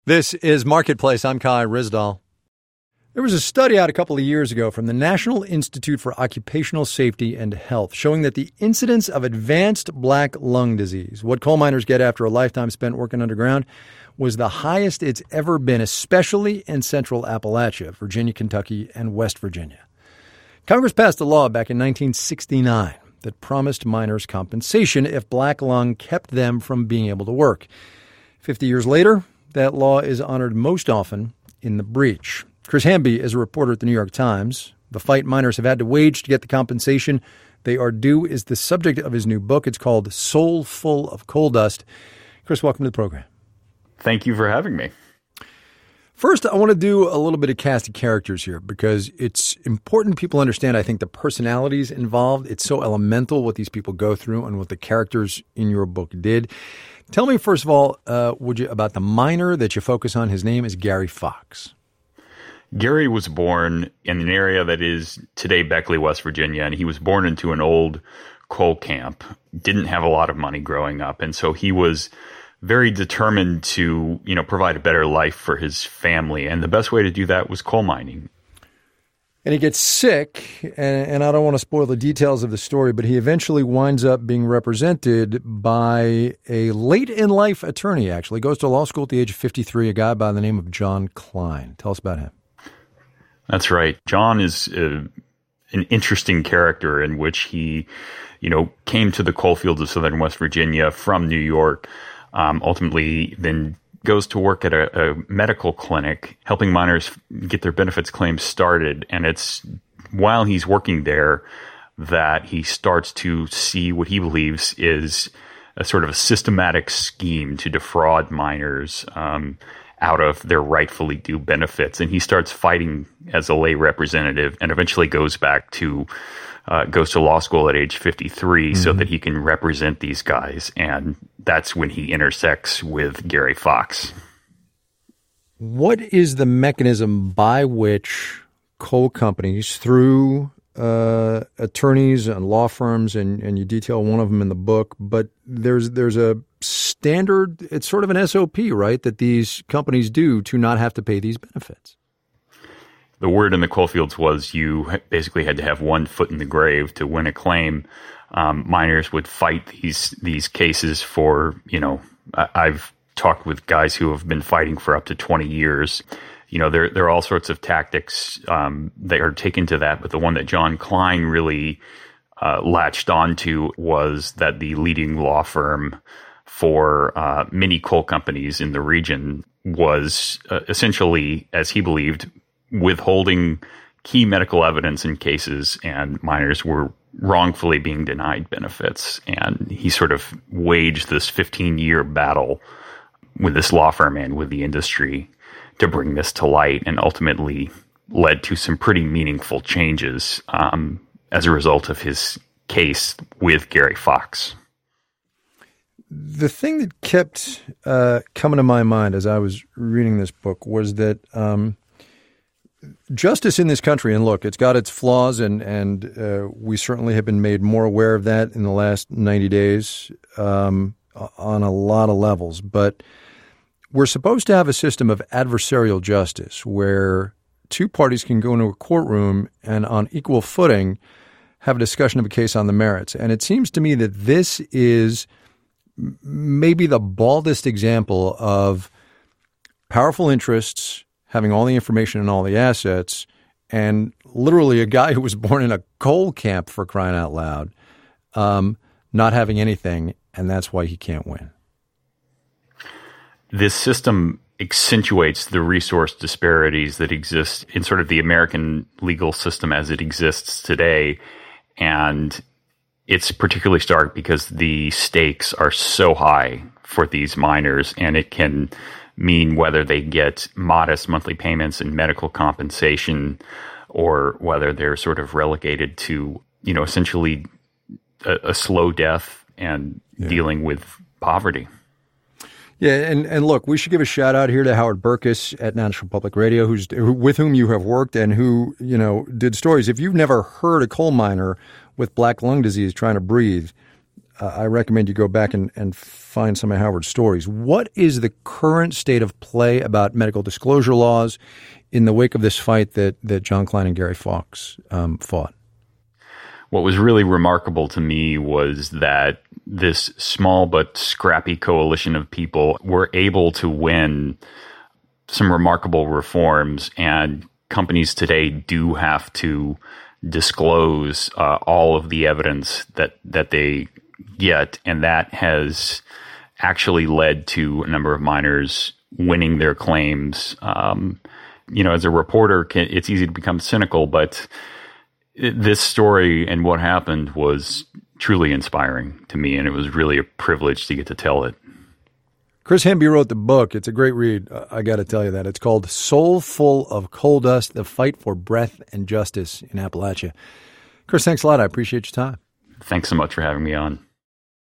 This is Marketplace. I'm Kai Ryssdal. There was a study out a couple of years ago from the National Institute for Occupational Safety and Health showing that the incidence of advanced black lung disease, what coal miners get after a lifetime spent working underground, was the highest it's ever been, especially in central Appalachia, Virginia, Kentucky, and West Virginia. Congress passed a law back in 1969 that promised miners compensation if black lung kept them from being able to work. 50 years later, that law is honored most often in the breach. Chris Hamby is a reporter at the New York Times. The fight miners have had to wage to get the compensation they are due is the subject of his new book. It's called Soul Full of Coal Dust. Chris, welcome to the program. Thank you for having me. First, I want to do a little bit of cast of characters here because it's important people understand, I think, the personalities involved. It's so elemental what these people go through and what the characters in your book did. Tell me, first of all, would you, about the miner that you focus on. His name is Gary Fox. Gary was born in an area that is today Beckley, West Virginia, and he was born into an old coal camp. Didn't have a lot of money growing up, and so he was very determined to, provide a better life for his family, and the best way to do that was coal mining. And he gets sick, and I don't want to spoil the details of the story, but he eventually winds up being represented by a late-in-life attorney, actually. Goes to law school at the age of 53, a guy by the name of John Klein. Tell us about him. That's right. John is an interesting character in which he, came to the coal fields of southern West Virginia from New York, ultimately then goes to work at a medical clinic, helping miners get their benefits claims started. And it's while he's working there that he starts to see what he believes is a sort of a systematic scheme to defraud miners out of their rightfully due benefits. And he starts fighting as a lay representative and eventually goes to law school at age 53 so that he can represent these guys. And that's when he intersects with Gary Fox. What is the mechanism by which coal companies, through attorneys and law firms, and you detail one of them in the book, but there's a standard, it's sort of an SOP, right, that these companies do to not have to pay these benefits? The word in the coal fields was you basically had to have one foot in the grave to win a claim. Miners would fight these cases for, I've talked with guys who have been fighting for up to 20 years. There are all sorts of tactics that are taken to that, but the one that John Klein really latched onto was that the leading law firm for many coal companies in the region was essentially, as he believed, withholding key medical evidence in cases, and miners were wrongfully being denied benefits. And he sort of waged this 15-year battle with this law firm and with the industry to bring this to light, and ultimately led to some pretty meaningful changes as a result of his case with Gary Fox. The thing that kept coming to my mind as I was reading this book was that justice in this country, and look, it's got its flaws, and we certainly have been made more aware of that in the last 90 days on a lot of levels, but we're supposed to have a system of adversarial justice where two parties can go into a courtroom and on equal footing have a discussion of a case on the merits. And it seems to me that this is maybe the baldest example of powerful interests having all the information and all the assets, and literally a guy who was born in a coal camp, for crying out loud, not having anything, and that's why he can't win. This system accentuates the resource disparities that exist in sort of the American legal system as it exists today. And it's particularly stark because the stakes are so high for these miners, and it can mean whether they get modest monthly payments and medical compensation or whether they're sort of relegated to, essentially a slow death and dealing with poverty. Yeah, and look, we should give a shout out here to Howard Burkus at National Public Radio, with whom you have worked and who, did stories. If you've never heard a coal miner with black lung disease trying to breathe, I recommend you go back and find some of Howard's stories. What is the current state of play about medical disclosure laws in the wake of this fight that John Klein and Gary Fawkes fought? What was really remarkable to me was that this small but scrappy coalition of people were able to win some remarkable reforms, and companies today do have to disclose all of the evidence that they get, and that has actually led to a number of miners winning their claims. As a reporter, it's easy to become cynical, but this story and what happened was truly inspiring to me, and it was really a privilege to get to tell it. Chris Hamby wrote the book. It's a great read. I got to tell you that. It's called Soul Full of Coal Dust, The Fight for Breath and Justice in Appalachia. Chris, thanks a lot. I appreciate your time. Thanks so much for having me on.